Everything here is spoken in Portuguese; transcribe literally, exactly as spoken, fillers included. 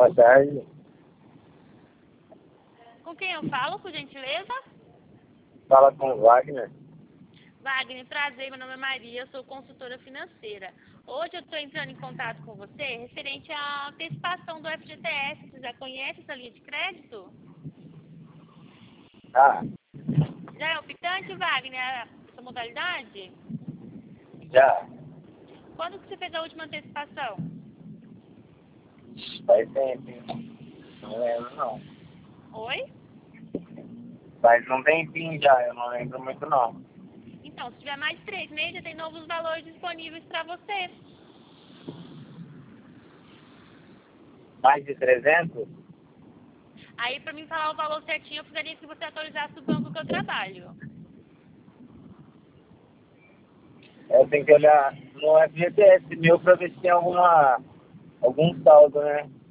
Boa tarde. Com quem eu falo, por gentileza? Fala com o Wagner. Wagner, prazer, meu nome é Maria, eu sou consultora financeira. Hoje eu estou entrando em contato com você referente à antecipação do F G T S. Você já conhece essa linha de crédito? Ah, Já é optante, Wagner, essa modalidade? já. Quando que você fez a última antecipação? Faz tempo, hein? Não lembro, não. Oi? Faz um tempinho já, eu não lembro muito, não. Então, se tiver mais de três meses, tem novos valores disponíveis para você. Mais de trezentos? Aí, para mim falar o valor certinho, eu precisaria que você atualizasse o banco que eu trabalho. Eu tenho que olhar no F G T S meu pra ver se tem alguma, algum saldo, né?